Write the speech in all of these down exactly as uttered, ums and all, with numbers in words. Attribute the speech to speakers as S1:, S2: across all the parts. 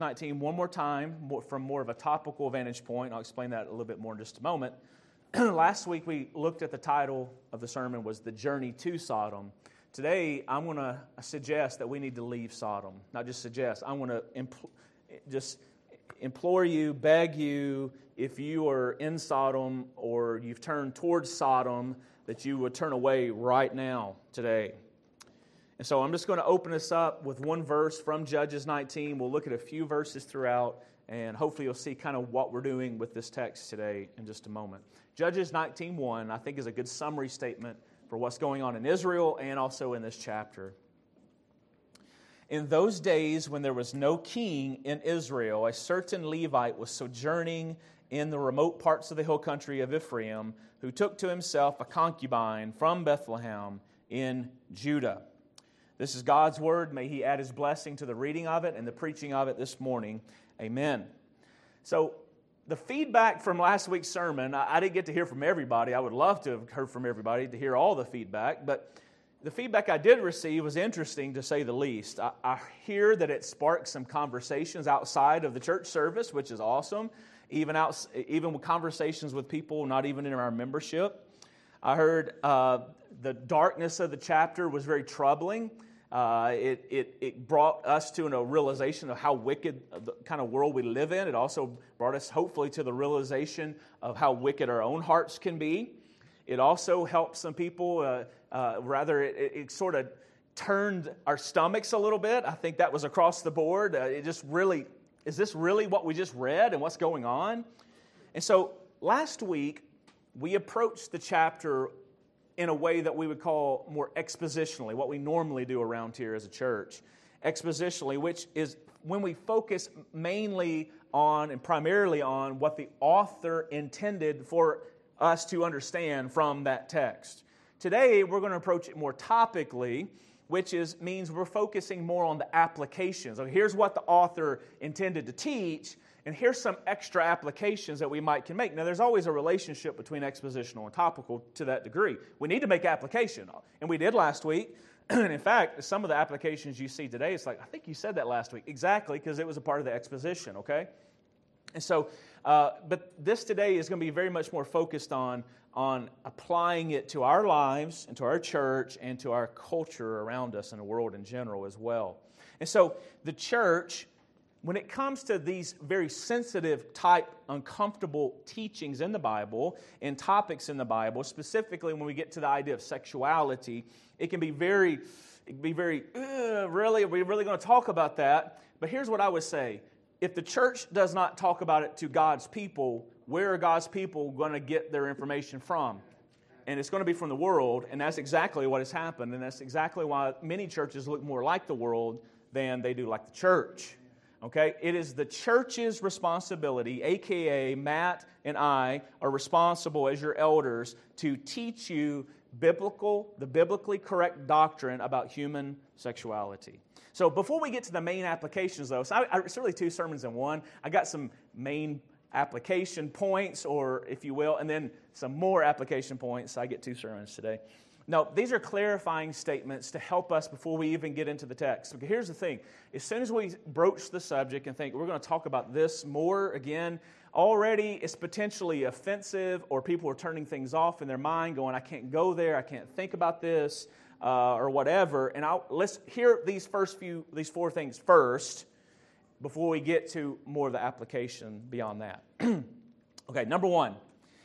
S1: nineteen one more time more, from more of a topical vantage point. I'll explain that a little bit more in just a moment. Last week we looked at the title of the sermon was The Journey to Sodom. Today I'm going to suggest that we need to leave Sodom. Not just suggest, I'm going to impl- just implore you, beg you, if you are in Sodom or you've turned towards Sodom, that you would turn away right now today. And so I'm just going to open this up with one verse from Judges nineteen. We'll look at a few verses throughout, and hopefully you'll see kind of what we're doing with this text today in just a moment. Judges nineteen one, I think, is a good summary statement for what's going on in Israel and also in this chapter. In those days when there was no king in Israel, a certain Levite was sojourning in the remote parts of the hill country of Ephraim, who took to himself a concubine from Bethlehem in Judah. This is God's word. May He add His blessing to the reading of it and the preaching of it this morning. Amen. So, the feedback from last week's sermon, I didn't get to hear from everybody. I would love to have heard from everybody, to hear all the feedback, but the feedback I did receive was interesting, to say the least. I, I hear that it sparked some conversations outside of the church service, which is awesome, even, out, even with conversations with people not even in our membership. I heard uh, the darkness of the chapter was very troubling. Uh, it, it, it brought us to a realization of how wicked the kind of world we live in. It also brought us, hopefully, to the realization of how wicked our own hearts can be. It also helped some people, uh, uh, rather, it, it, it sort of turned our stomachs a little bit. I think that was across the board. Uh, it just really, is this really what we just read and what's going on? And so last week, we approached the chapter in a way that we would call more expositionally, what we normally do around here as a church. Expositionally, which is when we focus mainly on and primarily on what the author intended for us to understand from that text. Today, we're going to approach it more topically, which is means we're focusing more on the applications. So here's what the author intended to teach, and here's some extra applications that we might can make. Now, there's always a relationship between expositional and topical to that degree. We need to make application, and we did last week. And in fact, some of the applications you see today, it's like, I think you said that last week. Exactly, because it was a part of the exposition, okay? And so, uh, but this today is going to be very much more focused on, on applying it to our lives and to our church and to our culture around us and the world in general as well. And so the church, when it comes to these very sensitive type, uncomfortable teachings in the Bible and topics in the Bible, specifically when we get to the idea of sexuality, it can be very, it can be very, really, are we really going to talk about that? But here's what I would say. If the church does not talk about it to God's people, where are God's people going to get their information from? And it's going to be from the world, and that's exactly what has happened, and that's exactly why many churches look more like the world than they do like the church. Okay? It is the church's responsibility, a k a. Matt and I are responsible as your elders to teach you biblical, the biblically correct doctrine about human sexuality. So before we get to the main applications, though, so I, I, it's really two sermons in one. I got some main application points, or if you will, and then some more application points. I get two sermons today. Now, these are clarifying statements to help us before we even get into the text. Because here's the thing. As soon as we broach the subject and think we're going to talk about this more again, already it's potentially offensive, or people are turning things off in their mind, going, I can't go there, I can't think about this. Uh, or whatever, and I'll, let's hear these first few, these four things first before we get to more of the application beyond that. Okay, number one,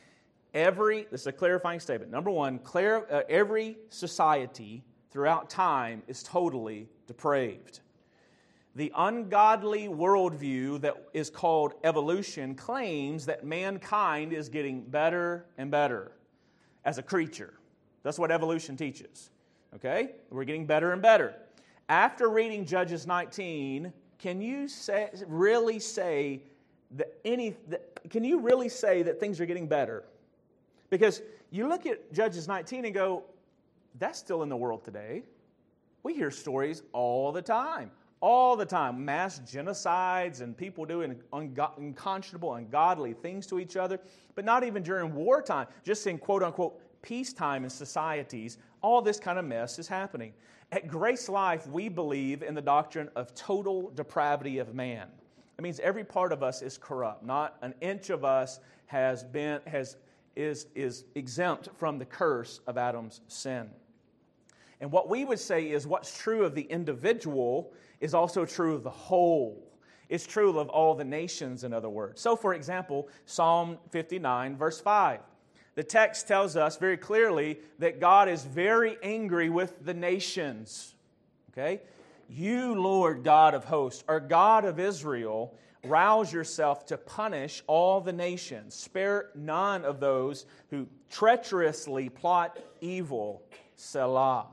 S1: every, this is a clarifying statement. Number one, clar, uh, every society throughout time is totally depraved. The ungodly worldview that is called evolution claims that mankind is getting better and better as a creature. That's what evolution teaches. Okay? We're getting better and better. After reading Judges nineteen, can you say, really say that any? That, can you really say that things are getting better? Because you look at Judges nineteen and go, that's still in the world today. We hear stories all the time. All the time. Mass genocides and people doing ungo- unconscionable, ungodly things to each other. But not even during wartime. Just in quote-unquote peacetime in societies, all this kind of mess is happening. At Grace Life, we believe in the doctrine of total depravity of man. That means every part of us is corrupt. Not an inch of us has been has is is exempt from the curse of Adam's sin. And what we would say is what's true of the individual is also true of the whole. It's true of all the nations, in other words. So, for example, Psalm fifty-nine, verse five. The text tells us very clearly that God is very angry with the nations. Okay? You, Lord God of hosts, or God of Israel, rouse yourself to punish all the nations. Spare none of those who treacherously plot evil. Selah.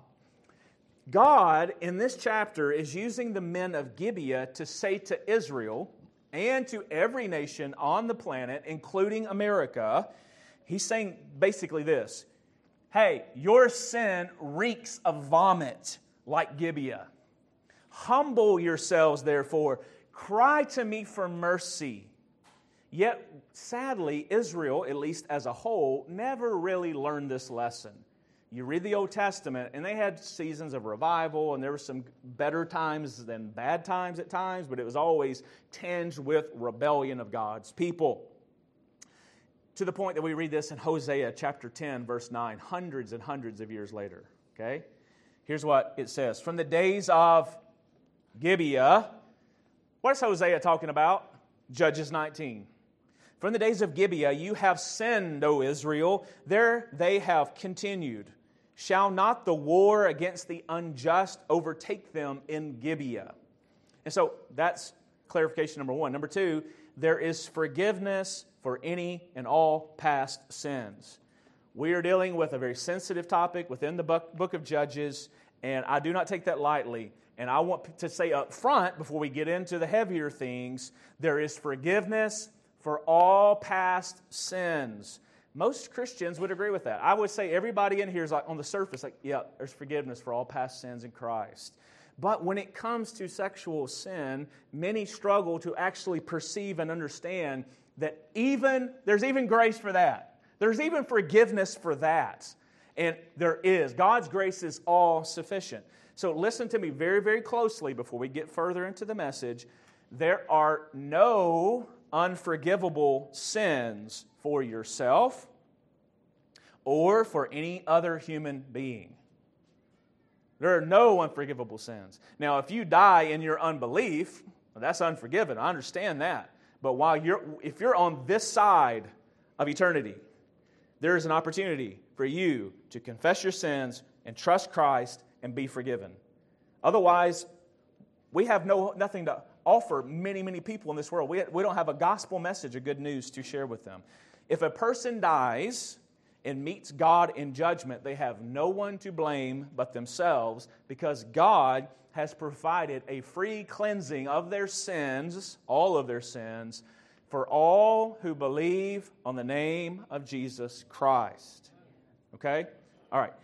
S1: God, in this chapter, is using the men of Gibeah to say to Israel and to every nation on the planet, including America, He's saying basically this: hey, your sin reeks of vomit like Gibeah. Humble yourselves, therefore. Cry to me for mercy. Yet, sadly, Israel, at least as a whole, never really learned this lesson. You read the Old Testament, and they had seasons of revival, and there were some better times than bad times at times, but it was always tinged with rebellion of God's people. To the point that we read this in Hosea chapter ten, verse nine, hundreds and hundreds of years later. Okay? Here's what it says. From the days of Gibeah, what is Hosea talking about? Judges nineteen. From the days of Gibeah, you have sinned, O Israel. There they have continued. Shall not the war against the unjust overtake them in Gibeah? And so that's clarification number one. Number two, there is forgiveness for any and all past sins. We are dealing with a very sensitive topic within the book of Judges, and I do not take that lightly. And I want to say up front, before we get into the heavier things, there is forgiveness for all past sins. Most Christians would agree with that. I would say everybody in here is like on the surface, like, yeah, there's forgiveness for all past sins in Christ. But when it comes to sexual sin, many struggle to actually perceive and understand that even there's even grace for that. There's even forgiveness for that. And there is. God's grace is all sufficient. So listen to me very, very closely before we get further into the message. There are no unforgivable sins for yourself or for any other human being. There are no unforgivable sins. Now, if you die in your unbelief, well, that's unforgiven. I understand that. But while you're, if you're on this side of eternity, there is an opportunity for you to confess your sins and trust Christ and be forgiven. Otherwise, we have no nothing to offer many, many people in this world. We, we don't have a gospel message or good news to share with them. If a person dies and meets God in judgment, they have no one to blame but themselves, because God has provided a free cleansing of their sins, all of their sins, for all who believe on the name of Jesus Christ. Okay? All right.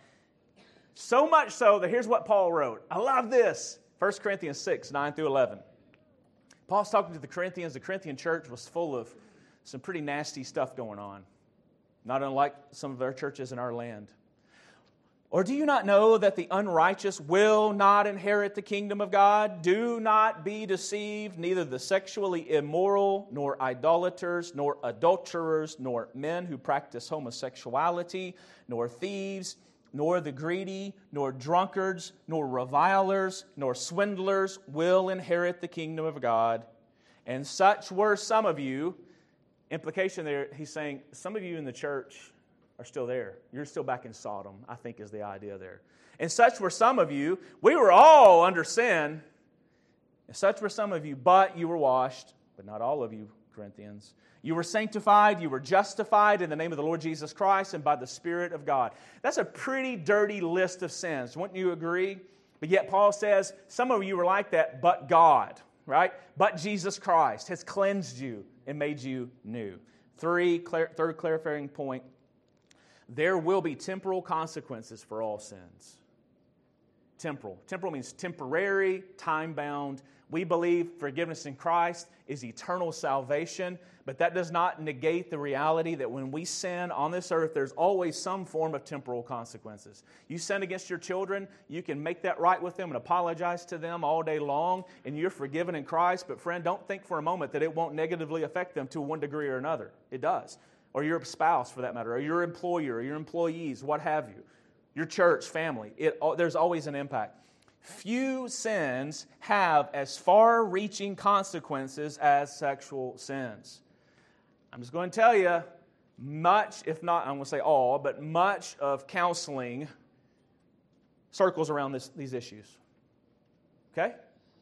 S1: So much so that here's what Paul wrote. I love this. First Corinthians six, nine through eleven. Paul's talking to the Corinthians. The Corinthian church was full of some pretty nasty stuff going on, not unlike some of our churches in our land. Or do you not know that the unrighteous will not inherit the kingdom of God? Do not be deceived. Neither the sexually immoral, nor idolaters, nor adulterers, nor men who practice homosexuality, nor thieves, nor the greedy, nor drunkards, nor revilers, nor swindlers will inherit the kingdom of God. And such were some of you. Implication there, he's saying, some of you in the church are still there. You're still back in Sodom, I think is the idea there. And such were some of you. We were all under sin. And such were some of you, but you were washed. But not all of you, Corinthians. You were sanctified, you were justified in the name of the Lord Jesus Christ and by the Spirit of God. That's a pretty dirty list of sins. Wouldn't you agree? But yet Paul says, some of you were like that, but God, right? But Jesus Christ has cleansed you and made you new. Three, clar- third clarifying point. There will be temporal consequences for all sins. temporal. Temporal means temporary, time-bound. We believe forgiveness in Christ is eternal salvation, but that does not negate the reality that when we sin on this earth, there's always some form of temporal consequences. You sin against your children, you can make that right with them and apologize to them all day long, and you're forgiven in Christ, but friend, don't think for a moment that it won't negatively affect them to one degree or another. It does. Or your spouse, for that matter, or your employer, or your employees, what have you. Your church, family. It, there's always an impact. Few sins have as far-reaching consequences as sexual sins. I'm just going to tell you, much, if not, I'm going to say all, but much of counseling circles around this, these issues. Okay?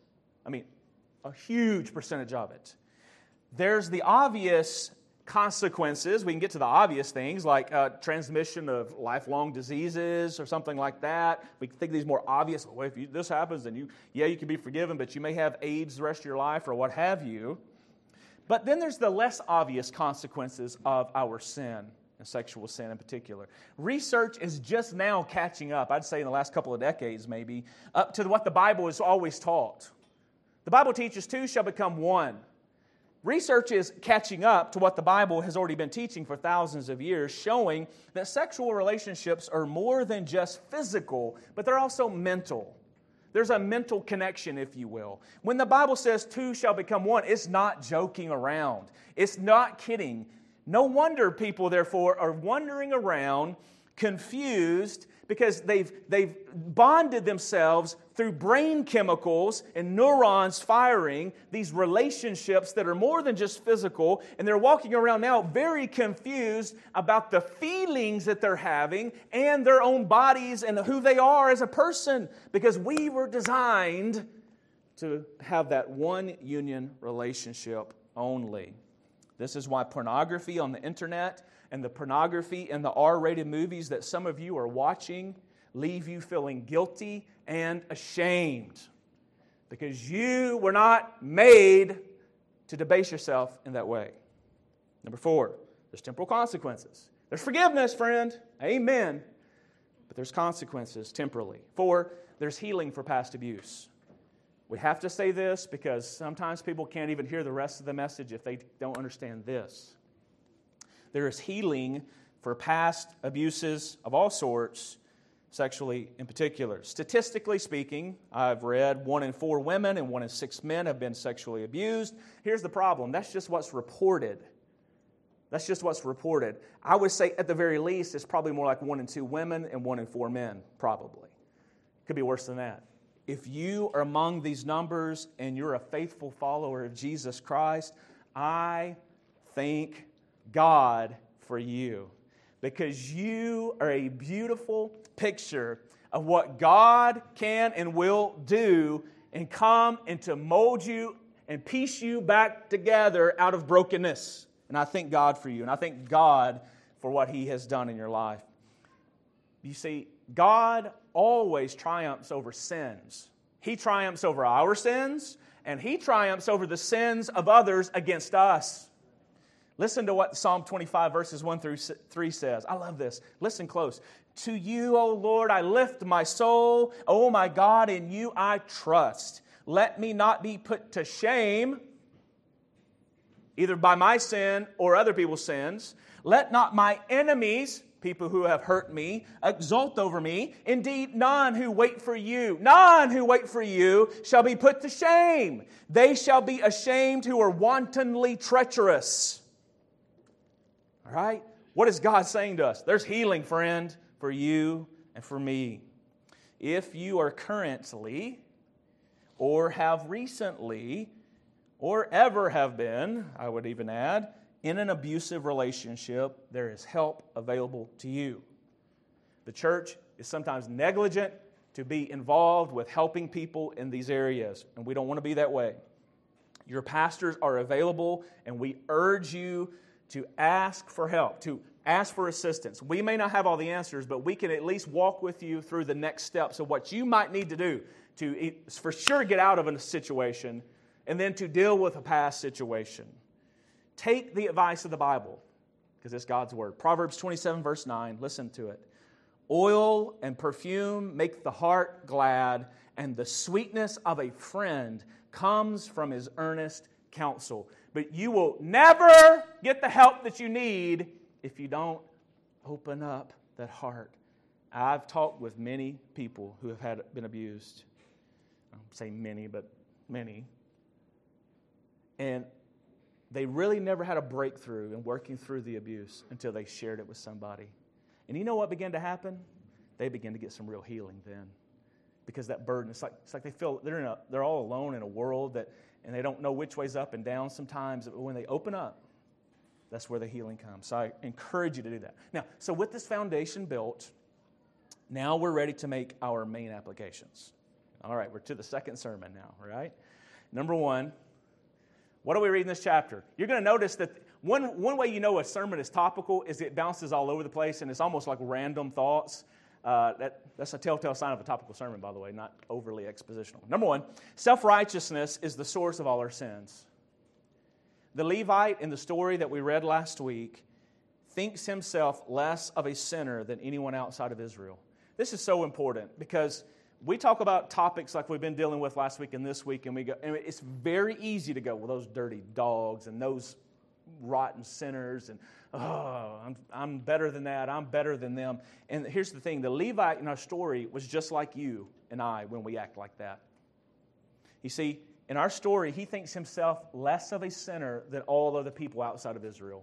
S1: I mean, a huge percentage of it. There's the obvious consequences. We can get to the obvious things like uh, transmission of lifelong diseases or something like that. We can think of these more obvious. Well, if you, this happens, then you, yeah, you can be forgiven, but you may have AIDS the rest of your life or what have you. But then there's the less obvious consequences of our sin, and sexual sin in particular. Research is just now catching up, I'd say in the last couple of decades maybe, up to what the Bible has always taught. The Bible teaches two shall become one. Research is catching up to what the Bible has already been teaching for thousands of years, showing that sexual relationships are more than just physical, but they're also mental. There's a mental connection, if you will. When the Bible says two shall become one, it's not joking around. It's not kidding. No wonder people, therefore, are wandering around confused because they've, they've bonded themselves through brain chemicals and neurons firing, these relationships that are more than just physical, and they're walking around now very confused about the feelings that they're having and their own bodies and who they are as a person, because we were designed to have that one union relationship only. This is why pornography on the internet and the pornography and the R-rated movies that some of you are watching leave you feeling guilty and ashamed, because you were not made to debase yourself in that way. Number four, there's temporal consequences. There's forgiveness, friend. Amen. But there's consequences temporally. Four, there's healing for past abuse. We have to say this because sometimes people can't even hear the rest of the message if they don't understand this. There is healing for past abuses of all sorts, sexually in particular. Statistically speaking, I've read one in four women and one in six men have been sexually abused. Here's the problem. That's just what's reported. That's just what's reported. I would say at the very least, it's probably more like one in two women and one in four men, probably. Could be worse than that. If you are among these numbers and you're a faithful follower of Jesus Christ, I thank God for you, because you are a beautiful picture of what God can and will do and come and to mold you and piece you back together out of brokenness. And I thank God for you, and I thank God for what He has done in your life. You see, God always triumphs over sins. He triumphs over our sins, and He triumphs over the sins of others against us. Listen to what Psalm twenty-five verses one through three says. I love this. Listen close. To you, O Lord, I lift my soul. O my God, in you I trust. Let me not be put to shame, either by my sin or other people's sins. Let not my enemies, people who have hurt me, exult over me. Indeed, none who wait for you, none who wait for you shall be put to shame. They shall be ashamed who are wantonly treacherous. All right? What is God saying to us? There's healing, friend, for you and for me. If you are currently, or have recently, or ever have been, I would even add, in an abusive relationship, there is help available to you. The church is sometimes negligent to be involved with helping people in these areas, and we don't want to be that way. Your pastors are available, and we urge you to ask for help, to ask for assistance. We may not have all the answers, but we can at least walk with you through the next steps of what you might need to do to, for sure, get out of a situation and then to deal with a past situation. Take the advice of the Bible, because it's God's Word. Proverbs twenty-seven, verse nine, listen to it. Oil and perfume make the heart glad, and the sweetness of a friend comes from his earnest counsel. But you will never get the help that you need if you don't open up that heart. I've talked with many people who have had been abused. I don't say many, but many. And they really never had a breakthrough in working through the abuse until they shared it with somebody. And you know what began to happen? They began to get some real healing then. Because that burden, it's like it's like they feel they're in a, they're all alone in a world that, and they don't know which way's up and down sometimes. But when they open up, that's where the healing comes. So I encourage you to do that. Now, so with this foundation built, now we're ready to make our main applications. All right, we're to the second sermon now, right? Number one, what do we read in this chapter? You're going to notice that one, one way you know a sermon is topical is it bounces all over the place, and it's almost like random thoughts. Uh, that, that's a telltale sign of a topical sermon, by the way, not overly expositional. Number one, self-righteousness is the source of all our sins. The Levite in the story that we read last week thinks himself less of a sinner than anyone outside of Israel. This is so important because we talk about topics like we've been dealing with last week and this week, and we go, and it's very easy to go, well, those dirty dogs and those rotten sinners, and oh, I'm, I'm better than that, I'm better than them. And here's the thing, the Levite in our story was just like you and I when we act like that. You see, in our story, he thinks himself less of a sinner than all other people outside of Israel.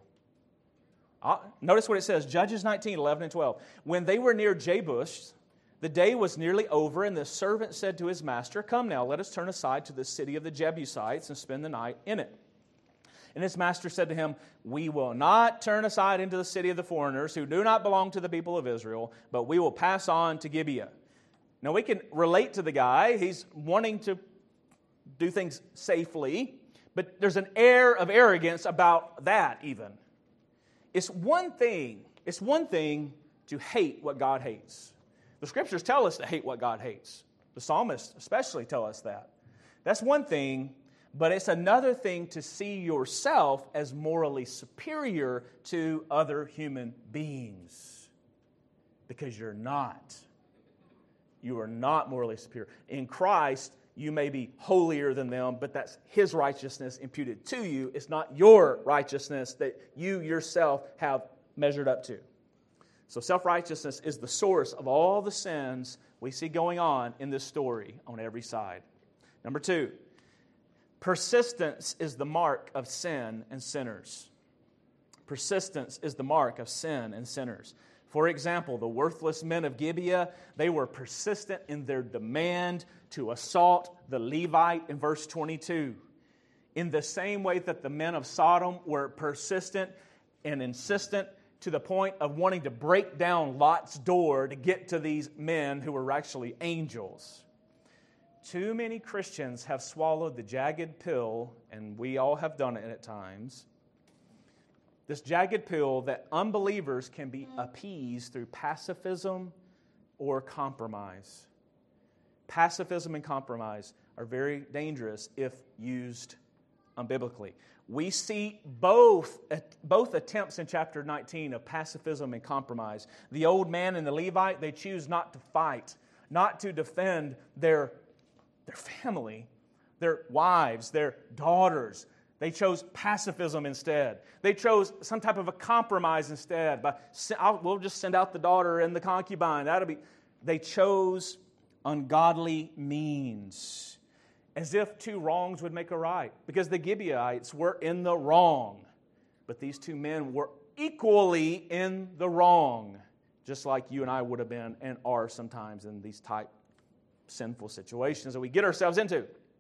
S1: Uh, notice what it says, Judges nineteen, eleven and twelve. When they were near Jebus, the day was nearly over, and the servant said to his master, "Come now, let us turn aside to the city of the Jebusites and spend the night in it." And his master said to him, "We will not turn aside into the city of the foreigners who do not belong to the people of Israel, but we will pass on to Gibeah." Now we can relate to the guy. He's wanting to do things safely, but there's an air of arrogance about that even. It's one thing, it's one thing to hate what God hates. The Scriptures tell us to hate what God hates. The psalmists especially tell us that. That's one thing, but it's another thing to see yourself as morally superior to other human beings. Because you're not. You are not morally superior. In Christ, you may be holier than them, but that's His righteousness imputed to you. It's not your righteousness that you yourself have measured up to. So self-righteousness is the source of all the sins we see going on in this story on every side. Number two, persistence is the mark of sin and sinners. Persistence is the mark of sin and sinners. For example, the worthless men of Gibeah, they were persistent in their demand to assault the Levite in verse twenty-two. In the same way that the men of Sodom were persistent and insistent to the point of wanting to break down Lot's door to get to these men who were actually angels. Too many Christians have swallowed the jagged pill, and we all have done it at times. This jagged pill that unbelievers can be appeased through pacifism or compromise. Pacifism and compromise are very dangerous if used unbiblically. We see both, both attempts in chapter nineteen of pacifism and compromise. The old man and the Levite, they choose not to fight, not to defend their, their family, their wives, their daughters. They chose pacifism instead. They chose some type of a compromise instead. By, I'll, we'll just send out the daughter and the concubine. That'll be. They chose ungodly means, as if two wrongs would make a right. Because the Gibeonites were in the wrong, but these two men were equally in the wrong, just like you and I would have been and are sometimes in these type sinful situations that we get ourselves into.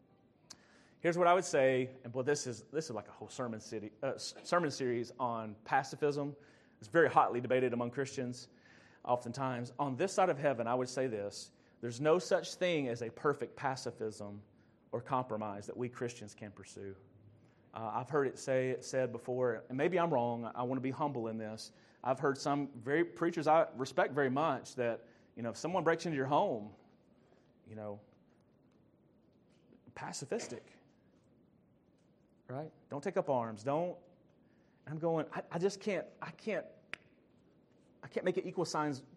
S1: Here's what I would say, and boy, this is this is like a whole sermon city, uh, sermon series on pacifism. It's very hotly debated among Christians, oftentimes. On this side of heaven, I would say this: there's no such thing as a perfect pacifism or compromise that we Christians can pursue. Uh, I've heard it say it said before, and maybe I'm wrong. I want to be humble in this. I've heard some very preachers I respect very much that, you know, if someone breaks into your home, you know, pacifistic. Right? Don't take up arms. Don't. I'm going, I, I just can't, I can't, I can't make it equal signs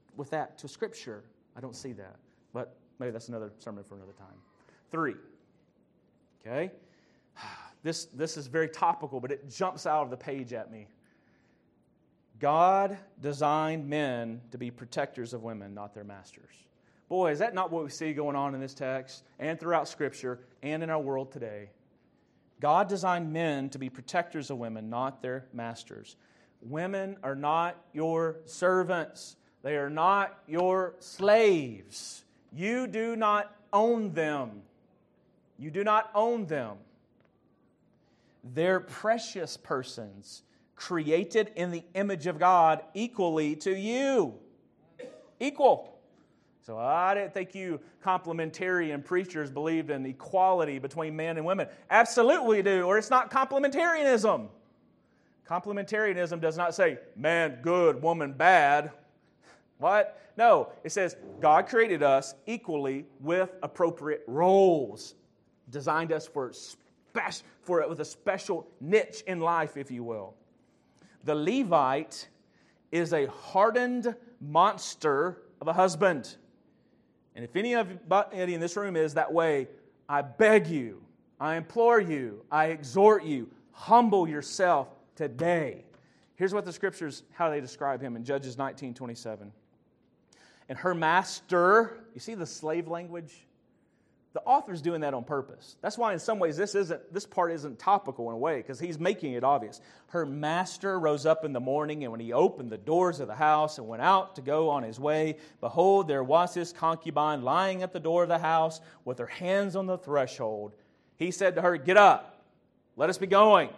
S1: with that to Scripture. I don't see that. But maybe that's another sermon for another time. Three. Okay? This, this is very topical, but it jumps out of the page at me. God designed men to be protectors of women, not their masters. Boy, is that not what we see going on in this text and throughout Scripture and in our world today? God designed men to be protectors of women, not their masters. Women are not your servants. They are not your slaves. You do not own them. You do not own them. They're precious persons, created in the image of God equally to you. Equal. So I didn't think you complementarian preachers believed in equality between men and women. Absolutely you do, or it's not complementarianism. Complementarianism does not say, man good, woman bad. What? No, it says God created us equally with appropriate roles. Designed us for, spec- for with a special niche in life, if you will. The Levite is a hardened monster of a husband. And if any of any in this room is that way, I beg you, I implore you, I exhort you, humble yourself today. Here's what the Scriptures, how they describe him in Judges nineteen twenty-seven. And her master, you see the slave language? The author's doing that on purpose. That's why in some ways this isn't this part isn't topical in a way, because he's making it obvious. Her master rose up in the morning, and when he opened the doors of the house and went out to go on his way, behold, there was his concubine lying at the door of the house with her hands on the threshold. He said to her, get up, let us be going.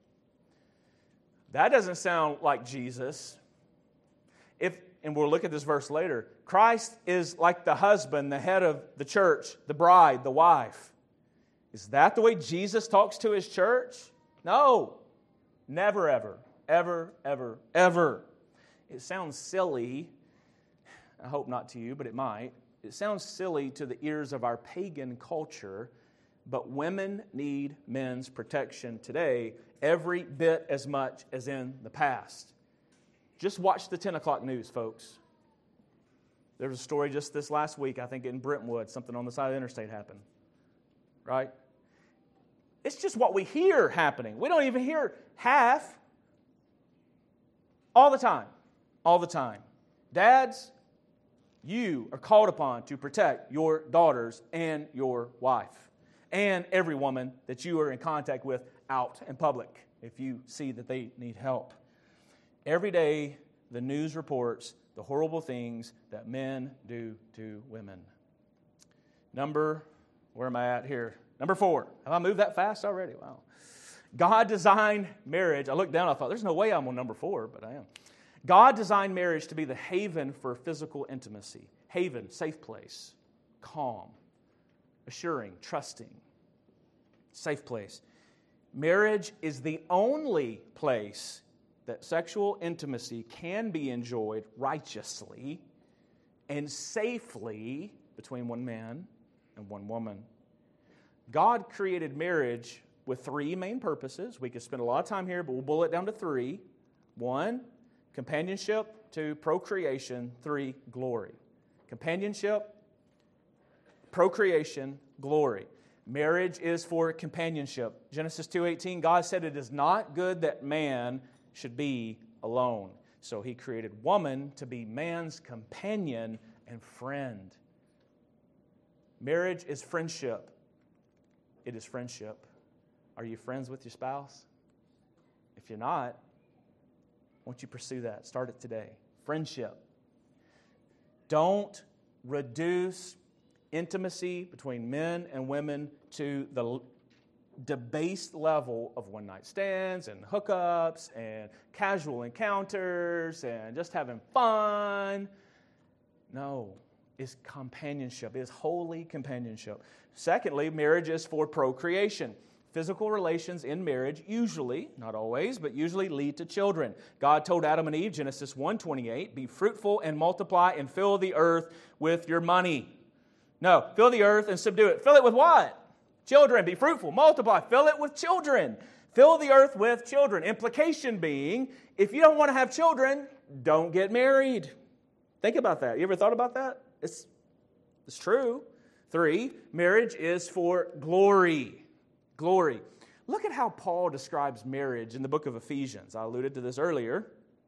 S1: That doesn't sound like Jesus. If And we'll look at this verse later. Christ is like the husband, the head of the church, the bride, the wife. Is that the way Jesus talks to His church? No. Never, ever, ever, ever, ever. It sounds silly. I hope not to you, but it might. It sounds silly to the ears of our pagan culture, but women need men's protection today every bit as much as in the past. Just watch the ten o'clock news, folks. There was a story just this last week, I think in Brentwood, something on the side of the interstate happened. Right? It's just what we hear happening. We don't even hear half. All the time. All the time. Dads, you are called upon to protect your daughters and your wife. And every woman that you are in contact with out in public if you see that they need help. Every day, the news reports the horrible things that men do to women. Number, where am I at here? Number four. Have I moved that fast already? Wow. God designed marriage. I looked down, I thought, there's no way I'm on number four, but I am. God designed marriage to be the haven for physical intimacy. Haven, safe place, calm, assuring, trusting, safe place. Marriage is the only place that sexual intimacy can be enjoyed righteously and safely between one man and one woman. God created marriage with three main purposes. We could spend a lot of time here, but we'll boil it down to three. One, companionship. Two, procreation. Three, glory. Companionship, procreation, glory. Marriage is for companionship. Genesis two eighteen, God said it is not good that man should be alone. So He created woman to be man's companion and friend. Marriage is friendship. It is friendship. Are you friends with your spouse? If you're not, won't you pursue that? Start it today. Friendship. Don't reduce intimacy between men and women to the debased level of one-night stands and hookups and casual encounters and just having fun. No, it's companionship. It's holy companionship. Secondly, marriage is for procreation. Physical relations in marriage usually, not always, but usually lead to children. God told Adam and Eve, Genesis one twenty-eight, be fruitful and multiply and fill the earth with your money. No, fill the earth and subdue it. Fill it with what? Children. Be fruitful, multiply, fill it with children. Fill the earth with children. Implication being, if you don't want to have children, don't get married. Think about that. You ever thought about that? It's, it's true. Three, marriage is for glory. Glory. Look at how Paul describes marriage in the book of Ephesians. I alluded to this earlier.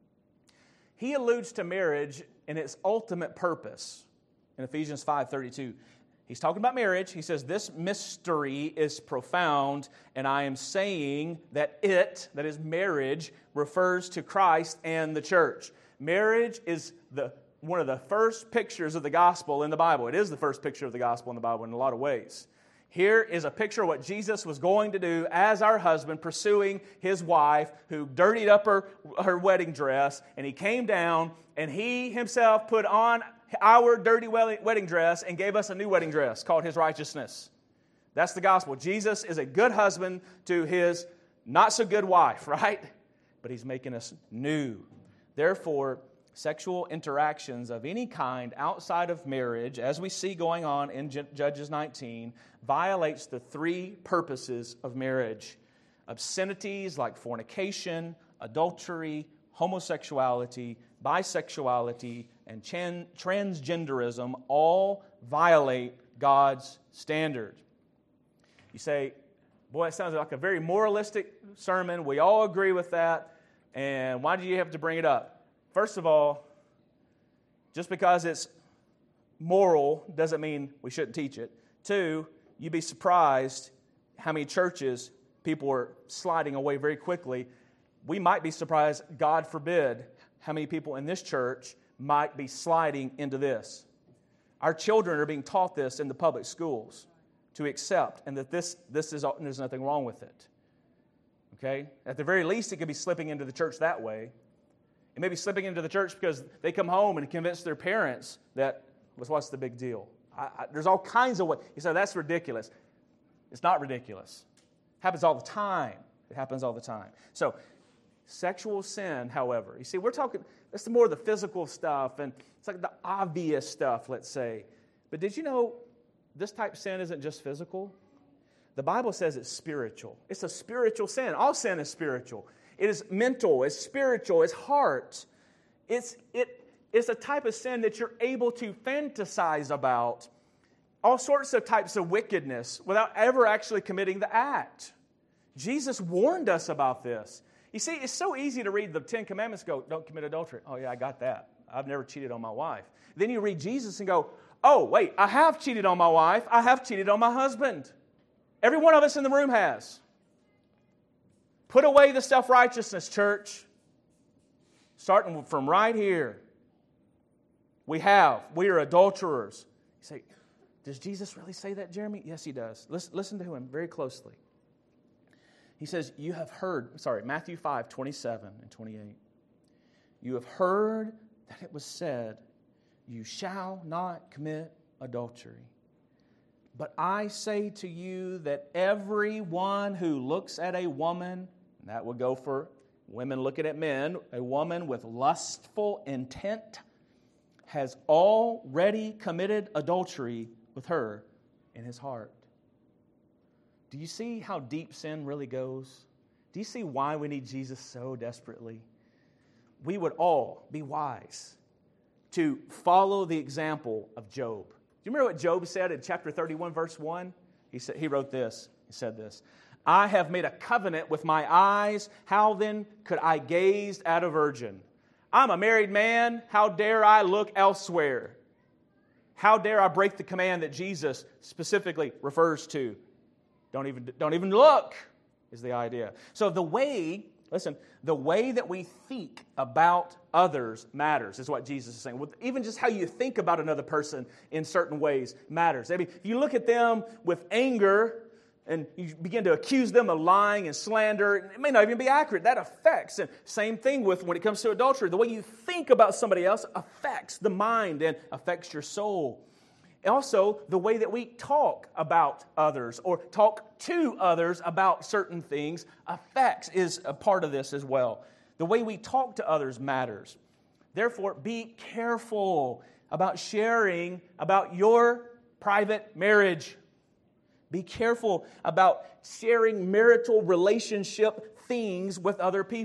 S1: He alludes to marriage in its ultimate purpose in Ephesians five thirty-two. He's talking about marriage. He says, this mystery is profound, and I am saying that it, that is marriage, refers to Christ and the church. Marriage is the one of the first pictures of the gospel in the Bible. It is the first picture of the gospel in the Bible in a lot of ways. Here is a picture of what Jesus was going to do as our husband, pursuing his wife who dirtied up her, her wedding dress, and he came down and he himself put on our dirty wedding dress and gave us a new wedding dress called his righteousness. That's the gospel. Jesus is a good husband to his not so good wife, right? But he's making us new. Therefore, sexual interactions of any kind outside of marriage, as we see going on in Judges nineteen, violates the three purposes of marriage. Obscenities like fornication, adultery, homosexuality, bisexuality, and chan- transgenderism all violate God's standard. You say, boy, it sounds like a very moralistic sermon. We all agree with that. And why do you have to bring it up? First of all, just because it's moral doesn't mean we shouldn't teach it. Two, you'd be surprised how many churches people are sliding away very quickly. We might be surprised, God forbid, how many people in this church might be sliding into this. Our children are being taught this in the public schools to accept, and that this, this is there's nothing wrong with it. Okay? At the very least, it could be slipping into the church that way. It may be slipping into the church because they come home and convince their parents that, what's the big deal? I, I, there's all kinds of ways. You say, that's ridiculous. It's not ridiculous. It happens all the time. It happens all the time. So, sexual sin, however, you see, we're talking, that's more of the physical stuff, and it's like the obvious stuff, let's say. But did you know this type of sin isn't just physical? The Bible says it's spiritual. It's a spiritual sin. All sin is spiritual. It is mental, it's spiritual, it's heart. It's, it, it's a type of sin that you're able to fantasize about all sorts of types of wickedness without ever actually committing the act. Jesus warned us about this. You see, it's so easy to read the Ten Commandments and go, don't commit adultery. Oh yeah, I got that. I've never cheated on my wife. Then you read Jesus and go, oh wait, I have cheated on my wife. I have cheated on my husband. Every one of us in the room has. Put away the self-righteousness, church. Starting from right here. We have. We are adulterers. You say, does Jesus really say that, Jeremy? Yes, he does. Listen, listen to him very closely. He says, you have heard, sorry, Matthew five, twenty-seven and twenty-eight. You have heard that it was said, you shall not commit adultery. But I say to you that everyone who looks at a woman, and that would go for women looking at men, a woman with lustful intent has already committed adultery with her in his heart. Do you see how deep sin really goes? Do you see why we need Jesus so desperately? We would all be wise to follow the example of Job. Do you remember what Job said in chapter thirty-one, verse one? He said, he wrote this. He said this. I have made a covenant with my eyes. How then could I gaze at a virgin? I'm a married man. How dare I look elsewhere? How dare I break the command that Jesus specifically refers to? Don't even, don't even look is the idea. So the way, listen, the way that we think about others matters, is what Jesus is saying. Even just how you think about another person in certain ways matters. I mean, if you look at them with anger and you begin to accuse them of lying and slander, it may not even be accurate. That affects. And same thing with when it comes to adultery. The way you think about somebody else affects the mind and affects your soul. Also, the way that we talk about others or talk to others about certain things affects, is a part of this as well. The way we talk to others matters. Therefore, be careful about sharing about your private marriage. Be careful about sharing marital relationship things with other people.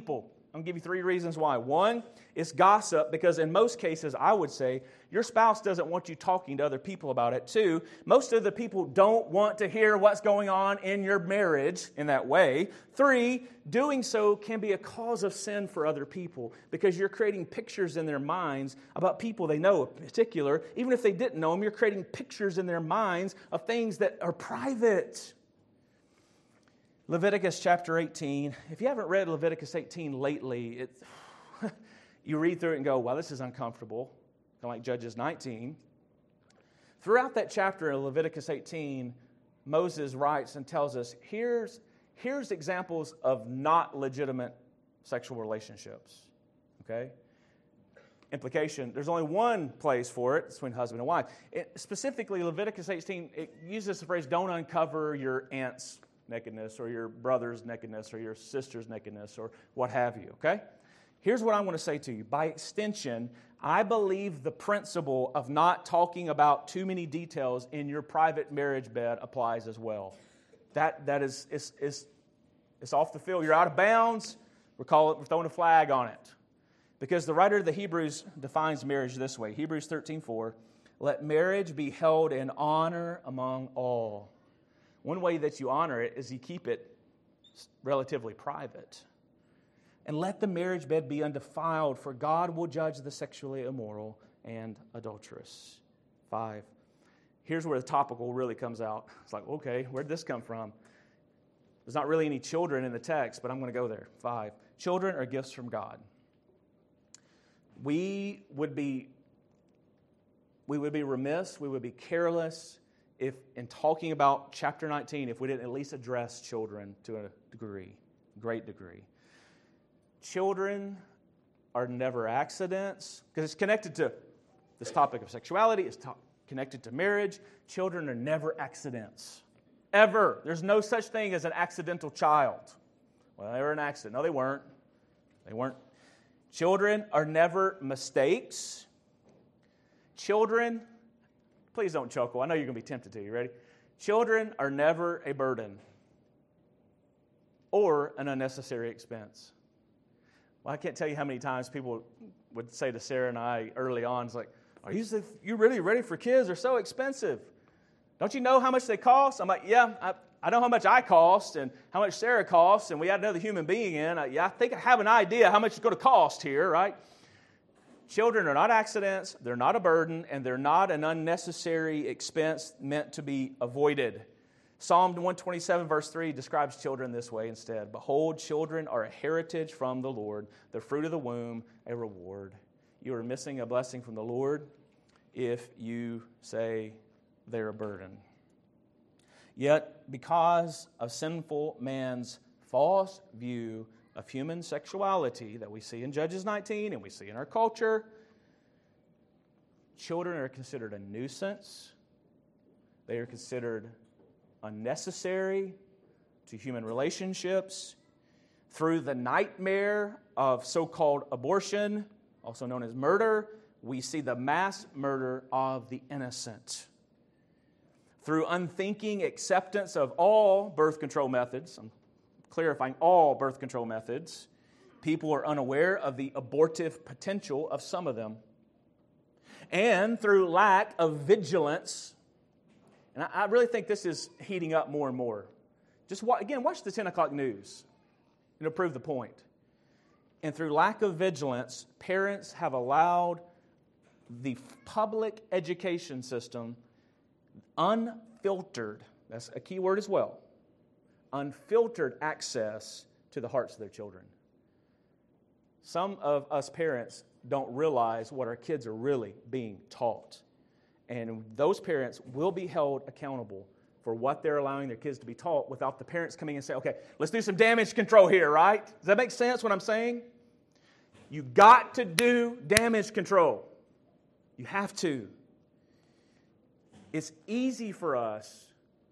S1: I'm going to give you three reasons why. One, it's gossip, because in most cases, I would say, your spouse doesn't want you talking to other people about it. Two, most of the people don't want to hear what's going on in your marriage in that way. Three, doing so can be a cause of sin for other people, because you're creating pictures in their minds about people they know in particular. Even if they didn't know them, you're creating pictures in their minds of things that are private. Leviticus chapter eighteen. If you haven't read Leviticus eighteen lately, it, you read through it and go, well, this is uncomfortable, kind of like Judges nineteen. Throughout that chapter in Leviticus eighteen, Moses writes and tells us, here's, here's examples of not legitimate sexual relationships. Okay? Implication, there's only one place for it, it's between husband and wife. It, specifically, Leviticus eighteen, it uses the phrase, don't uncover your aunt's nakedness or your brother's nakedness or your sister's nakedness or what have you, okay? Here's what I want to say to you. By extension, I believe the principle of not talking about too many details in your private marriage bed applies as well. That, that is, is, is it's off the field. You're out of bounds. We're, calling, we're throwing a flag on it. Because the writer of the Hebrews defines marriage this way. Hebrews thirteen four, let marriage be held in honor among all. One way that you honor it is you keep it relatively private. And let the marriage bed be undefiled, for God will judge the sexually immoral and adulterous. Five. Here's where the topical really comes out. It's like, okay, where'd this come from? There's not really any children in the text, but I'm going to go there. Five. Children are gifts from God. We would be, we would be remiss, we would be careless if, in talking about chapter nineteen, if we didn't at least address children to a degree, great degree. Children are never accidents, because it's connected to this topic of sexuality, it's to- connected to marriage. Children are never accidents. Ever. There's no such thing as an accidental child. Well, they were an accident. No, they weren't. They weren't. Children are never mistakes. Children, please don't chuckle. I know you're going to be tempted to. You ready? Children are never a burden or an unnecessary expense. Well, I can't tell you how many times people would say to Sarah and I early on, it's like, are you, you really ready for kids? They're so expensive. Don't you know how much they cost? I'm like, yeah, I, I know how much I cost and how much Sarah costs, and we had another human being in. I, yeah, I think I have an idea how much it's going to cost here, right? Children are not accidents, they're not a burden, and they're not an unnecessary expense meant to be avoided. Psalm one twenty-seven, verse three describes children this way instead. Behold, children are a heritage from the Lord, the fruit of the womb, a reward. You are missing a blessing from the Lord if you say they're a burden. Yet, because of sinful man's false view of human sexuality that we see in Judges nineteen and we see in our culture, children are considered a nuisance. They are considered unnecessary to human relationships. Through the nightmare of so-called abortion, also known as murder, we see the mass murder of the innocent. Through unthinking acceptance of all birth control methods, I'm clarifying all birth control methods, people are unaware of the abortive potential of some of them. And through lack of vigilance, and I really think this is heating up more and more. Just, again, watch the ten o'clock news. It'll prove the point. And through lack of vigilance, parents have allowed the public education system unfiltered, that's a key word as well, unfiltered access to the hearts of their children. Some of us parents don't realize what our kids are really being taught. And those parents will be held accountable for what they're allowing their kids to be taught without the parents coming and saying, okay, let's do some damage control here, right? Does that make sense what I'm saying? You got to do damage control. You have to. It's easy for us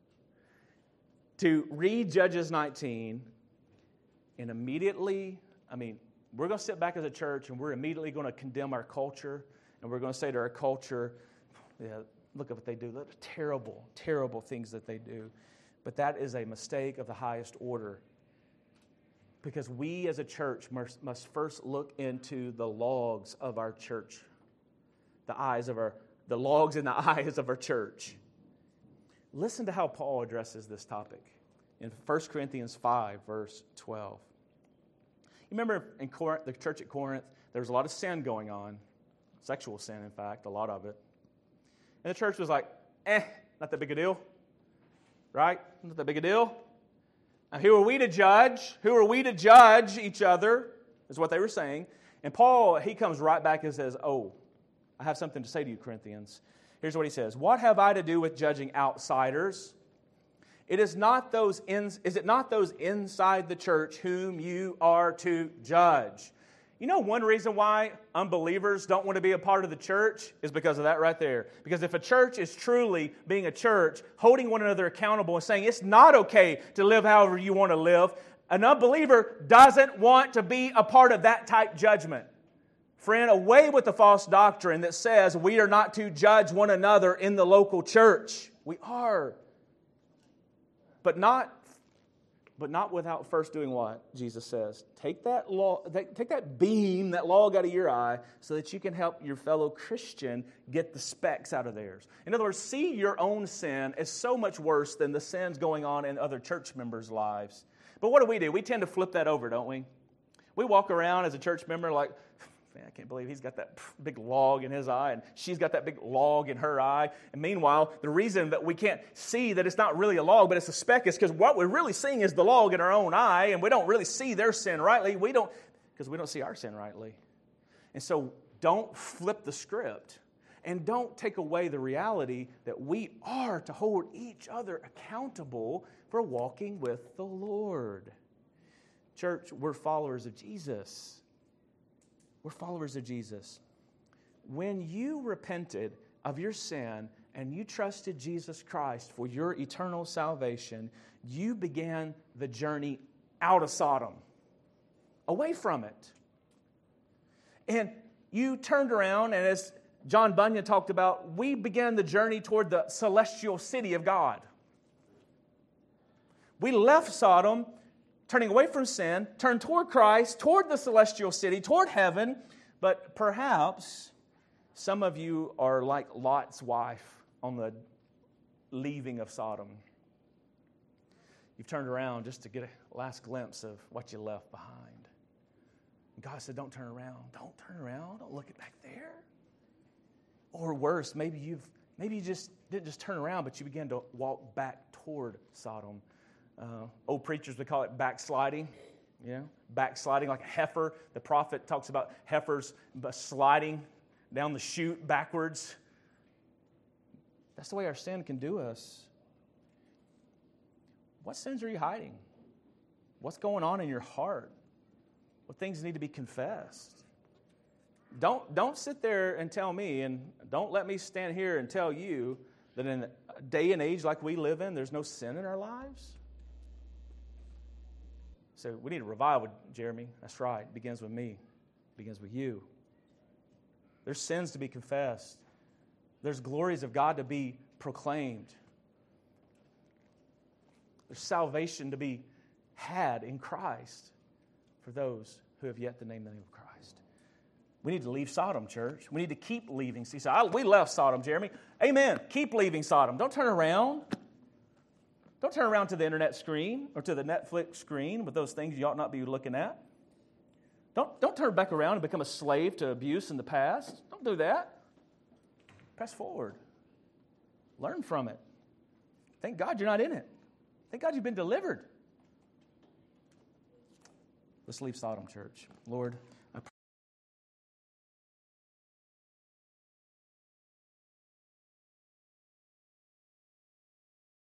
S1: to read Judges nineteen and immediately, I mean, we're going to sit back as a church and we're immediately going to condemn our culture, and we're going to say to our culture, yeah, look at what they do. Look at the terrible, terrible things that they do. But that is a mistake of the highest order. Because we as a church must, must first look into the logs of our church. The eyes of our, the logs in the eyes of our church. Listen to how Paul addresses this topic in First Corinthians five, verse twelve. You remember in Corinth, the church at Corinth, there was a lot of sin going on. Sexual sin, in fact, a lot of it. And the church was like, eh, not that big a deal. Right? Not that big a deal. Now, who are we to judge? Who are we to judge each other? Is what they were saying. And Paul, he comes right back and says, oh, I have something to say to you, Corinthians. Here's what he says. What have I to do with judging outsiders? It is not those in, is it not those inside the church whom you are to judge? You know one reason why unbelievers don't want to be a part of the church is because of that right there. Because if a church is truly being a church, holding one another accountable and saying it's not okay to live however you want to live, an unbeliever doesn't want to be a part of that type judgment. Friend, away with the false doctrine that says we are not to judge one another in the local church. We are. But not But not without first doing what? Jesus says. Take that log, take that beam, that log out of your eye so that you can help your fellow Christian get the specks out of theirs. In other words, see your own sin as so much worse than the sins going on in other church members' lives. But what do we do? We tend to flip that over, don't we? We walk around as a church member like, man, I can't believe he's got that big log in his eye and she's got that big log in her eye. And meanwhile, the reason that we can't see that it's not really a log, but it's a speck is because what we're really seeing is the log in our own eye, and we don't really see their sin rightly. We don't, because we don't see our sin rightly. And so don't flip the script and don't take away the reality that we are to hold each other accountable for walking with the Lord. Church, we're followers of Jesus. We're followers of Jesus. When you repented of your sin and you trusted Jesus Christ for your eternal salvation, you began the journey out of Sodom, away from it. And you turned around, and as John Bunyan talked about, we began the journey toward the celestial city of God. We left Sodom, turning away from sin, turned toward Christ, toward the celestial city, toward heaven. But perhaps some of you are like Lot's wife on the leaving of Sodom. You've turned around just to get a last glimpse of what you left behind. And God said, don't turn around. Don't turn around. Don't look at back there. Or worse, maybe you've maybe you just didn't just turn around, but you began to walk back toward Sodom. Uh, old preachers would call it backsliding, you know, backsliding like a heifer. The prophet talks about heifers sliding down the chute backwards. That's the way our sin can do us. What sins are you hiding? What's going on in your heart? What things need to be confessed? Don't, don't sit there and tell me, and don't let me stand here and tell you that in a day and age like we live in, there's no sin in our lives. So we need a revival, Jeremy. That's right. It begins with me. It begins with you. There's sins to be confessed. There's glories of God to be proclaimed. There's salvation to be had in Christ for those who have yet to name the name of Christ. We need to leave Sodom, church. We need to keep leaving. See, so I, we left Sodom, Jeremy. Amen. Keep leaving Sodom. Don't turn around. Don't turn around to the internet screen or to the Netflix screen with those things you ought not be looking at. Don't, don't turn back around and become a slave to abuse in the past. Don't do that. Press forward. Learn from it. Thank God you're not in it. Thank God you've been delivered. Let's leave Sodom, church. Lord,